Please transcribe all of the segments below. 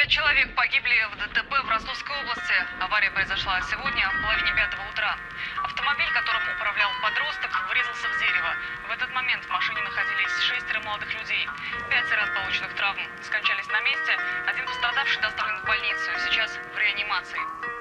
5 человек погибли в ДТП в Ростовской области. Авария произошла сегодня в половине 5 утра. Автомобиль, которым управлял подросток, врезался в дерево. В этот момент в машине находились 6 молодых людей. 5 от полученных травм скончались на месте. Один пострадавший доставлен в больницу. Сейчас в реанимации.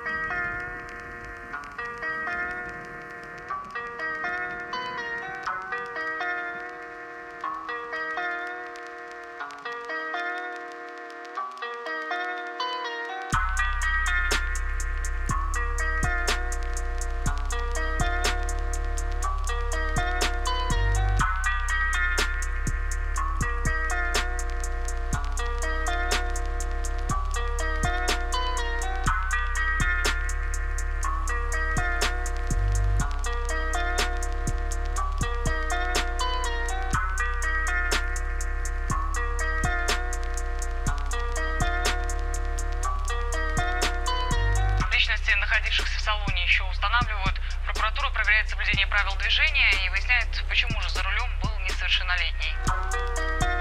Личности, находившихся в салоне, еще устанавливают. Прокуратура проверяет соблюдение правил движения и выясняет, почему же за рулем был несовершеннолетний.